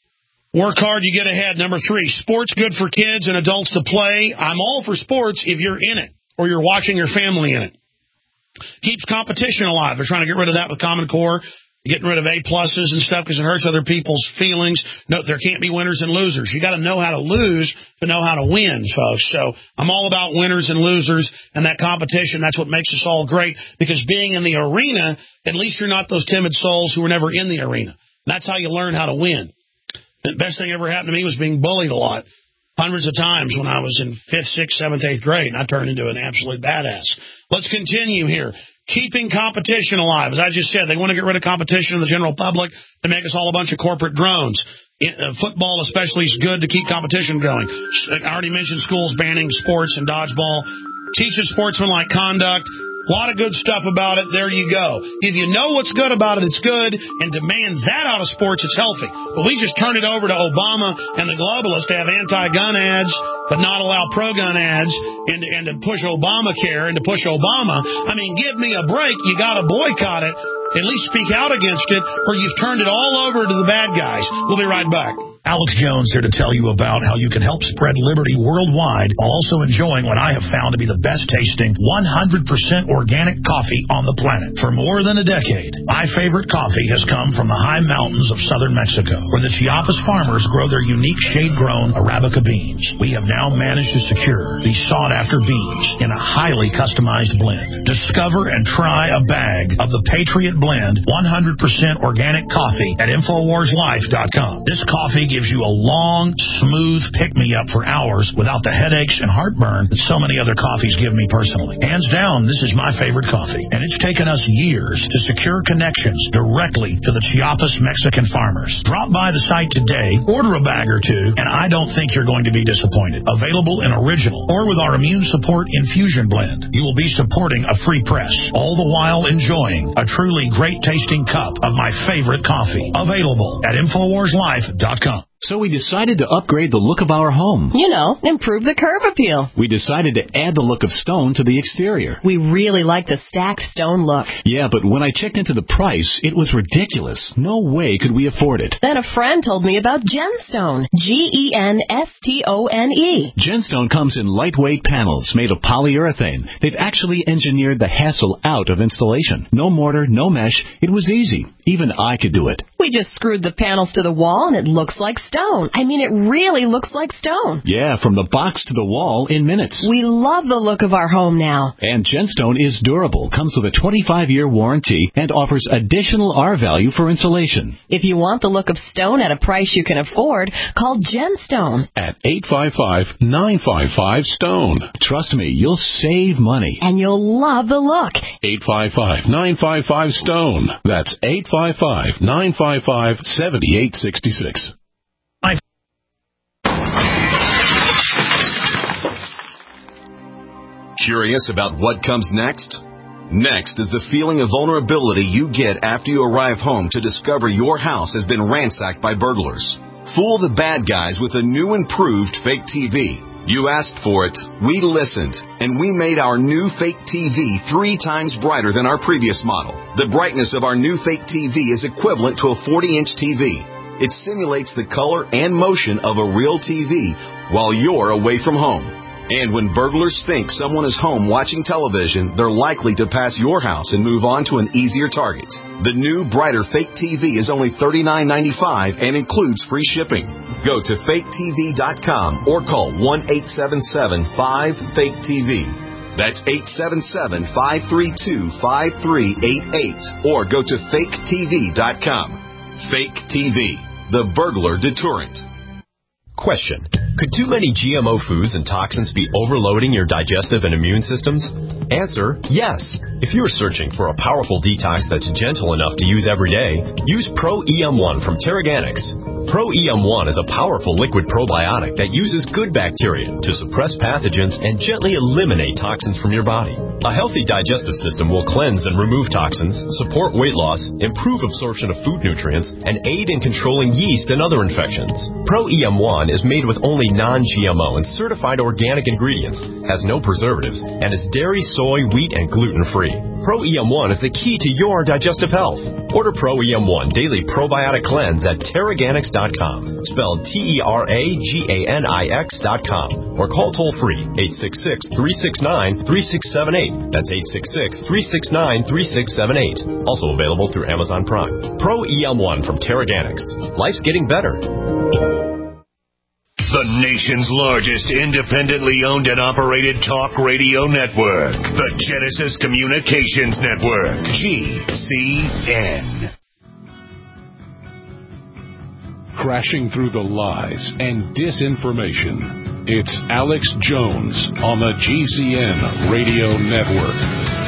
Work hard, you get ahead. Number 3, sports good for kids and adults to play. I'm all for sports if you're in it or you're watching your family in it. Keeps competition alive. They're trying to get rid of that with Common Core, getting rid of A+ and stuff because it hurts other people's feelings. No, there can't be winners and losers. You got to know how to lose to know how to win, folks. So I'm all about winners and losers and that competition. That's what makes us all great, because being in the arena, at least you're not those timid souls who were never in the arena. That's how you learn how to win. The best thing ever happened to me was being bullied a lot. Hundreds of times when I was in 5th, 6th, 7th, 8th grade, and I turned into an absolute badass. Let's continue here. Keeping competition alive. As I just said, they want to get rid of competition in the general public to make us all a bunch of corporate drones. Football especially is good to keep competition going. I already mentioned schools banning sports and dodgeball. Teaches sportsmanlike conduct. A lot of good stuff about it. There you go. If you know what's good about it, it's good, and demand that out of sports, it's healthy. But we just turn it over to Obama and the globalists to have anti-gun ads, but not allow pro-gun ads, and to push Obamacare and to push Obama. I mean, give me a break. You got to boycott it. At least speak out against it, or you've turned it all over to the bad guys. We'll be right back. Alex Jones here to tell you about how you can help spread liberty worldwide while also enjoying what I have found to be the best tasting 100% organic coffee on the planet. For more than a decade, my favorite coffee has come from the high mountains of southern Mexico, where the Chiapas farmers grow their unique shade-grown Arabica beans. We have now managed to secure these sought-after beans in a highly customized blend. Discover and try a bag of the Patriot Blend 100% organic coffee at InfoWarsLife.com. This coffee gives you a long, smooth pick-me-up for hours without the headaches and heartburn that so many other coffees give me personally. Hands down, this is my favorite coffee, and it's taken us years to secure connections directly to the Chiapas Mexican farmers. Drop by the site today, order a bag or two, and I don't think you're going to be disappointed. Available in original or with our immune support infusion blend. You will be supporting a free press, all the while enjoying a truly great-tasting cup of my favorite coffee. Available at InfoWarsLife.com. So we decided to upgrade the look of our home. You know, improve the curb appeal. We decided to add the look of stone to the exterior. We really like the stacked stone look. Yeah, but when I checked into the price, it was ridiculous. No way could we afford it. Then a friend told me about Genstone. Genstone. Genstone comes in lightweight panels made of polyurethane. They've actually engineered the hassle out of installation. No mortar, no mesh. It was easy. Even I could do it. We just screwed the panels to the wall and it looks like stone. I mean, it really looks like stone. Yeah, from the box to the wall in minutes. We love the look of our home now. And Genstone is durable, comes with a 25-year warranty, and offers additional R-value for insulation. If you want the look of stone at a price you can afford, call Genstone at 855-955-STONE. Trust me, you'll save money. And you'll love the look. 855-955-STONE. That's 855-955-7866. Curious about what comes next? Next is the feeling of vulnerability you get after you arrive home to discover your house has been ransacked by burglars. Fool the bad guys with a new improved fake TV. You asked for it, we listened, and we made our new fake TV 3 times brighter than our previous model. The brightness of our new fake TV is equivalent to a 40-inch TV. It simulates the color and motion of a real TV while you're away from home. And when burglars think someone is home watching television, they're likely to pass your house and move on to an easier target. The new, brighter fake TV is only $39.95 and includes free shipping. Go to faketv.com or call 1-877-5-FAKE-TV. That's 877-532-5388 or go to faketv.com. Fake TV, the burglar deterrent. Question. Could too many GMO foods and toxins be overloading your digestive and immune systems? Answer, yes. If you're searching for a powerful detox that's gentle enough to use every day, use Pro-EM1 from Terraganics. Pro-EM1 is a powerful liquid probiotic that uses good bacteria to suppress pathogens and gently eliminate toxins from your body. A healthy digestive system will cleanse and remove toxins, support weight loss, improve absorption of food nutrients, and aid in controlling yeast and other infections. Pro-EM1 is made with only non-GMO and certified organic ingredients, has no preservatives, and is dairy, soy, wheat, and gluten-free. Pro-EM1 is the key to your digestive health. Order Pro-EM1 Daily Probiotic Cleanse at Terraganics.com, spelled Terraganix.com, or call toll-free 866-369-3678. That's 866-369-3678. Also available through Amazon Prime. Pro-EM1 from Terraganics. Life's getting better. The nation's largest independently owned and operated talk radio network. The Genesis Communications Network. GCN. Crashing through the lies and disinformation. It's Alex Jones on the GCN Radio Network.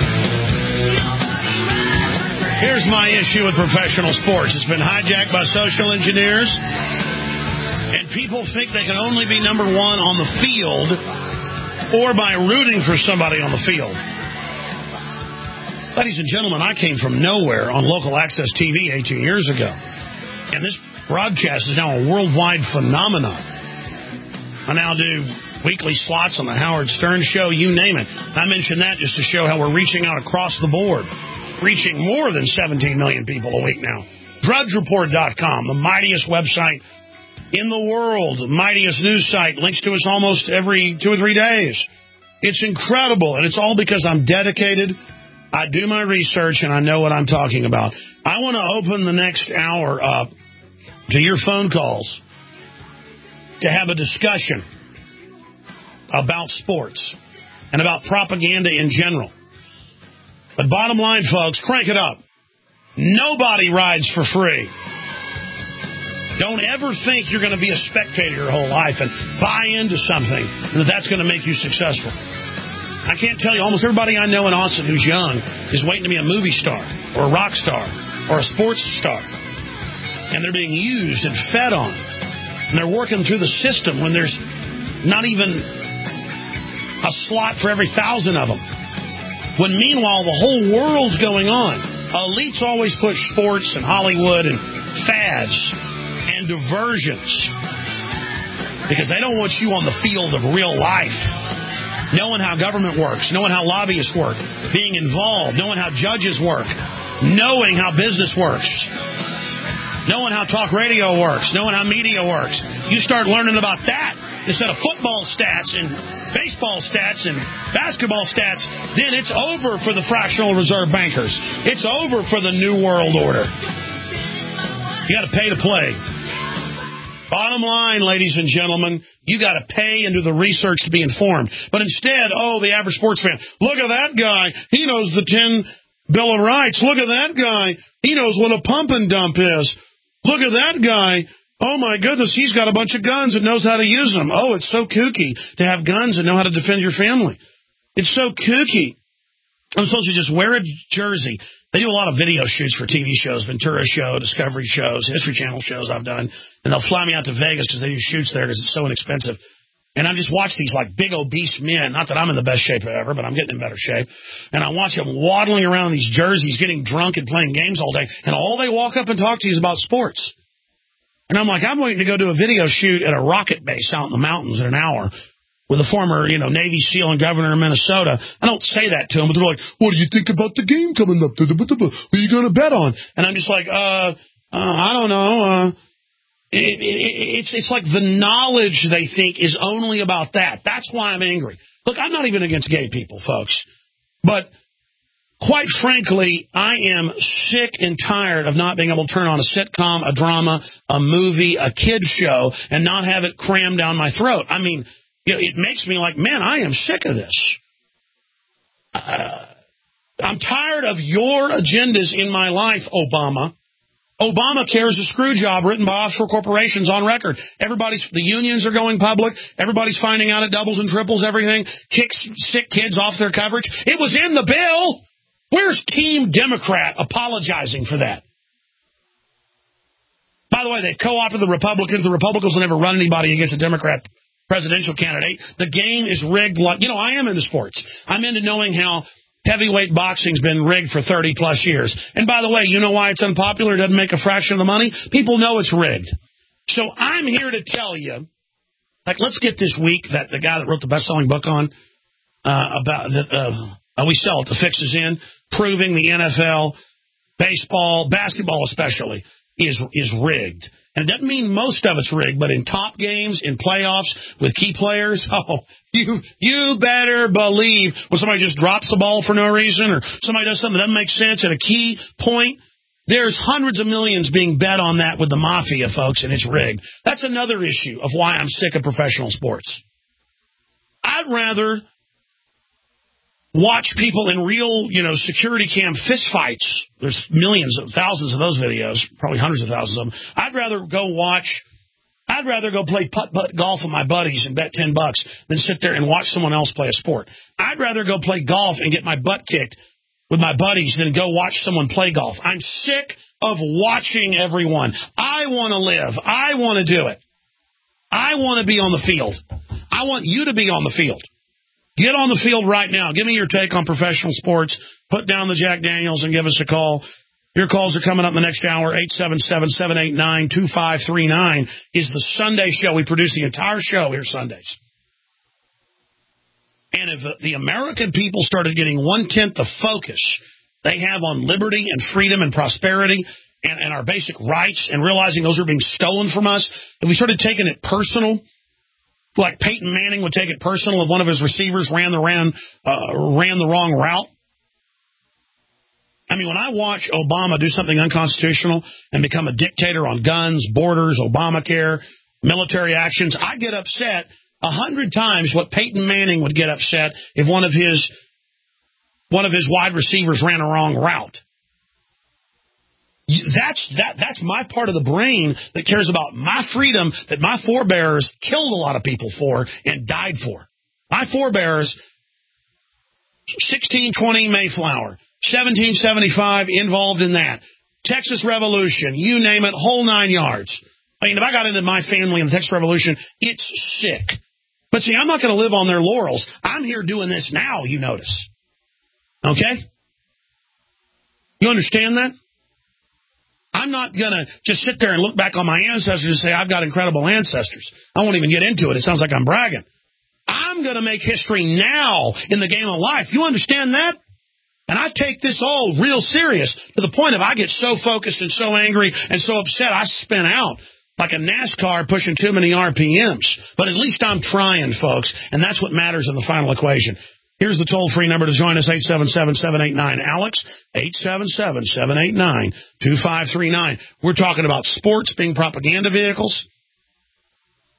Here's my issue with professional sports. It's been hijacked by social engineers. And people think they can only be number one on the field or by rooting for somebody on the field. Ladies and gentlemen, I came from nowhere on local access TV 18 years ago. And this broadcast is now a worldwide phenomenon. I now do weekly slots on the Howard Stern Show, you name it. I mention that just to show how we're reaching out across the board, reaching more than 17 million people a week now. DrudgeReport.com, the mightiest website in the world, mightiest news site, links to us almost every 2 or 3 days. It's incredible, and it's all because I'm dedicated. I do my research, and I know what I'm talking about. I want to open the next hour up to your phone calls to have a discussion about sports and about propaganda in general. But bottom line, folks, crank it up. Nobody rides for free. Don't ever think you're going to be a spectator your whole life and buy into something and that's going to make you successful. I can't tell you, almost everybody I know in Austin who's young is waiting to be a movie star or a rock star or a sports star. And they're being used and fed on. And they're working through the system when there's not even a slot for every 1,000 of them. When meanwhile, the whole world's going on. Elites always push sports and Hollywood and fads and diversions because they don't want you on the field of real life, knowing how government works, knowing how lobbyists work, being involved, knowing how judges work, knowing how business works, knowing how talk radio works, knowing how media works. You start learning about that instead of football stats and baseball stats and basketball stats, then it's over for the fractional reserve bankers. It's over for the New World Order. You got to pay to play. Bottom line, ladies and gentlemen, you got to pay and do the research to be informed. But instead, the average sports fan, look at that guy. He knows the 10 Bill of Rights. Look at that guy. He knows what a pump and dump is. Look at that guy. Oh, my goodness, he's got a bunch of guns and knows how to use them. Oh, it's so kooky to have guns and know how to defend your family. It's so kooky. I'm supposed to just wear a jersey. They do a lot of video shoots for TV shows, Ventura Show, Discovery shows, History Channel shows I've done. And they'll fly me out to Vegas because they do shoots there because it's so inexpensive. And I just watch these like big obese men. Not that I'm in the best shape ever, but I'm getting in better shape. And I watch them waddling around in these jerseys, getting drunk and playing games all day. And all they walk up and talk to you is about sports. And I'm like, I'm waiting to go do a video shoot at a rocket base out in the mountains in an hour with a former, Navy SEAL and governor of Minnesota. I don't say that to them, but they're like, what do you think about the game coming up? Who are you going to bet on? And I'm just like, I don't know. It's like the knowledge they think is only about that. That's why I'm angry. Look, I'm not even against gay people, folks. But quite frankly, I am sick and tired of not being able to turn on a sitcom, a drama, a movie, a kid's show, and not have it crammed down my throat. I mean, it makes me like, man, I am sick of this. I'm tired of your agendas in my life, Obama. Obamacare is a screw job written by offshore corporations on record. The unions are going public. Everybody's finding out it doubles and triples everything. Kicks sick kids off their coverage. It was in the bill. Where's Team Democrat apologizing for that? By the way, they co-opted the Republicans. The Republicans will never run anybody against a Democrat presidential candidate. The game is rigged. I am into sports. I'm into knowing how heavyweight boxing's been rigged for 30-plus years. And by the way, you know why it's unpopular? It doesn't make a fraction of the money? People know it's rigged. So I'm here to tell you, let's get this week that the guy that wrote the best-selling book on we sell it, The Fix Is In, proving the NFL, baseball, basketball especially, is rigged. And it doesn't mean most of it's rigged, but in top games, in playoffs, with key players, you better believe when somebody just drops the ball for no reason or somebody does something that doesn't make sense at a key point, there's hundreds of millions being bet on that with the mafia, folks, and it's rigged. That's another issue of why I'm sick of professional sports. I'd rather watch people in real, security cam fist fights. There's millions, thousands of those videos, probably hundreds of thousands of them. I'd rather go play putt-putt golf with my buddies and bet $10 than sit there and watch someone else play a sport. I'd rather go play golf and get my butt kicked with my buddies than go watch someone play golf. I'm sick of watching everyone. I want to live. I want to do it. I want to be on the field. I want you to be on the field. Get on the field right now. Give me your take on professional sports. Put down the Jack Daniels and give us a call. Your calls are coming up in the next hour. 877-789-2539 is the Sunday show. We produce the entire show here Sundays. And if the American people started getting 1/10 the focus they have on liberty and freedom and prosperity and our basic rights and realizing those are being stolen from us, if we started taking it personal, like Peyton Manning would take it personal if one of his receivers ran the wrong route. I mean, when I watch Obama do something unconstitutional and become a dictator on guns, borders, Obamacare, military actions, I get upset 100 times what Peyton Manning would get upset if one of his wide receivers ran a wrong route. That's my part of the brain that cares about my freedom that my forebears killed a lot of people for and died for. My forebears, 1620 Mayflower, 1775 involved in that. Texas Revolution, you name it, whole 9 yards. I mean, if I got into my family in the Texas Revolution, it's sick. But see, I'm not going to live on their laurels. I'm here doing this now, you notice. Okay? You understand that? I'm not going to just sit there and look back on my ancestors and say, I've got incredible ancestors. I won't even get into it. It sounds like I'm bragging. I'm going to make history now in the game of life. You understand that? And I take this all real serious to the point of I get so focused and so angry and so upset I spin out like a NASCAR pushing too many RPMs. But at least I'm trying, folks, and that's what matters in the final equation. Here's the toll-free number to join us, 877-789-ALEX, 877-789-2539. We're talking about sports being propaganda vehicles.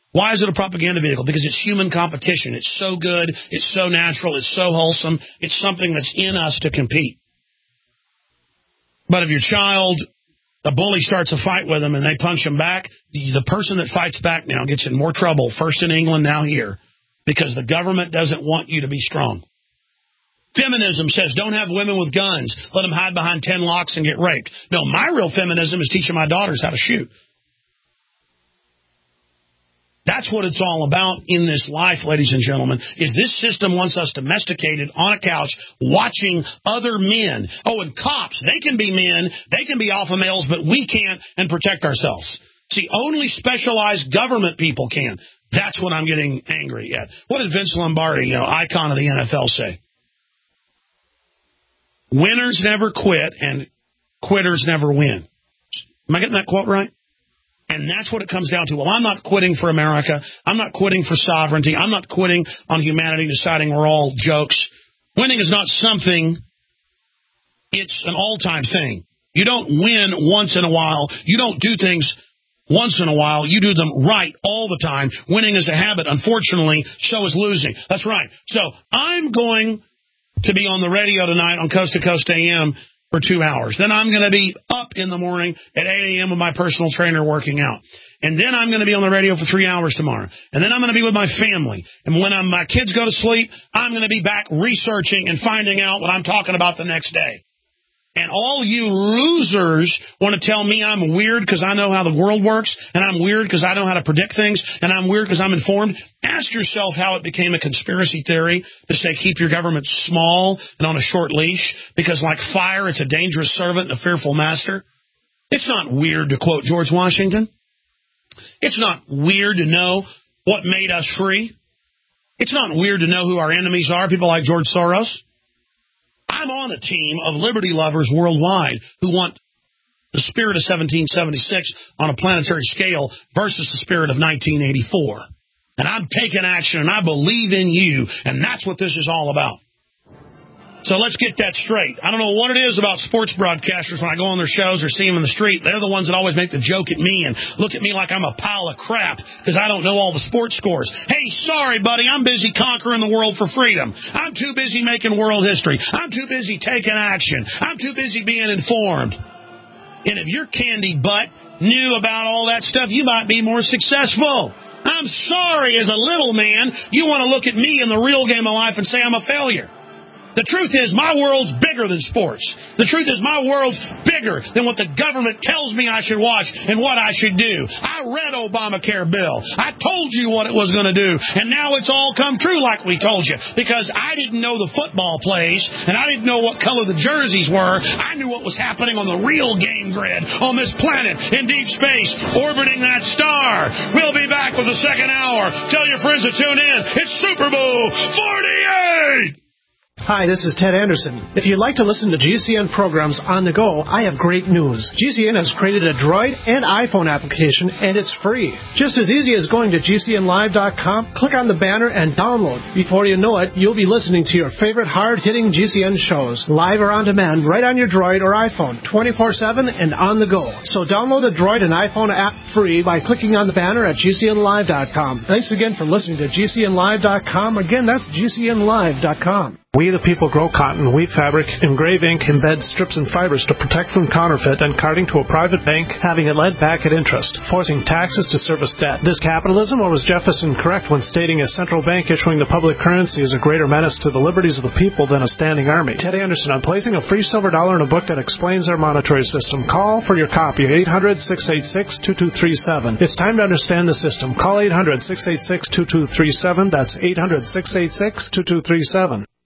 Why is it a propaganda vehicle? Because it's human competition. It's so good. It's so natural. It's so wholesome. It's something that's in us to compete. But if your child, a bully starts a fight with them and they punch him back, the person that fights back now gets in more trouble, first in England, now here, because the government doesn't want you to be strong. Feminism says don't have women with guns. Let them hide behind 10 locks and get raped. No, my real feminism is teaching my daughters how to shoot. That's what it's all about in this life, ladies and gentlemen, is this system wants us domesticated on a couch watching other men. Oh, and cops, they can be men, they can be alpha males, but we can't and protect ourselves. See, only specialized government people can. That's what I'm getting angry at. What did Vince Lombardi, icon of the NFL, say? Winners never quit and quitters never win. Am I getting that quote right? And that's what it comes down to. Well, I'm not quitting for America. I'm not quitting for sovereignty. I'm not quitting on humanity, deciding we're all jokes. Winning is not something, it's an all-time thing. You don't win once in a while. You don't do things once in a while. You do them right all the time. Winning is a habit. Unfortunately, so is losing. That's right. So I'm going to be on the radio tonight on Coast to Coast AM for 2 hours. Then I'm going to be up in the morning at 8 a.m. with my personal trainer working out. And then I'm going to be on the radio for 3 hours tomorrow. And then I'm going to be with my family. And when my kids go to sleep, I'm going to be back researching and finding out what I'm talking about the next day. And all you losers want to tell me I'm weird because I know how the world works, and I'm weird because I know how to predict things, and I'm weird because I'm informed. Ask yourself how it became a conspiracy theory to say keep your government small and on a short leash, because like fire, it's a dangerous servant and a fearful master. It's not weird to quote George Washington. It's not weird to know what made us free. It's not weird to know who our enemies are, people like George Soros. I'm on a team of liberty lovers worldwide who want the spirit of 1776 on a planetary scale versus the spirit of 1984. And I'm taking action, and I believe in you, and that's what this is all about. So let's get that straight. I don't know what it is about sports broadcasters when I go on their shows or see them in the street. They're the ones that always make the joke at me and look at me like I'm a pile of crap because I don't know all the sports scores. Hey, sorry, buddy, I'm busy conquering the world for freedom. I'm too busy making world history. I'm too busy taking action. I'm too busy being informed. And if your candy butt knew about all that stuff, you might be more successful. I'm sorry, as a little man, you want to look at me in the real game of life and say I'm a failure. The truth is, my world's bigger than sports. The truth is, my world's bigger than what the government tells me I should watch and what I should do. I read Obamacare bill. I told you what it was going to do, and now it's all come true like we told you, because I didn't know the football plays, and I didn't know what color the jerseys were. I knew what was happening on the real game grid, on this planet, in deep space, orbiting that star. We'll be back with the second hour. Tell your friends to tune in. It's Super Bowl 48! Hi, this is Ted Anderson. If you'd like to listen to GCN programs on the go, I have great news. GCN has created a Droid and iPhone application, and it's free. Just as easy as going to GCNlive.com, click on the banner, and download. Before you know it, you'll be listening to your favorite hard-hitting GCN shows, live or on demand, right on your Droid or iPhone, 24/7 and on the go. So download the Droid and iPhone app free by clicking on the banner at GCNlive.com. Thanks again for listening to GCNlive.com. Again, that's GCNlive.com. We the people grow cotton, weave fabric, engrave ink, embed strips and fibers to protect from counterfeit and carting to a private bank, having it led back at interest, forcing taxes to service debt. This capitalism, or was Jefferson correct when stating a central bank issuing the public currency is a greater menace to the liberties of the people than a standing army? Ted Anderson, I'm placing a free silver dollar in a book that explains our monetary system. Call for your copy, 800-686-2237. It's time to understand the system. Call 800-686-2237. That's 800-686-2237.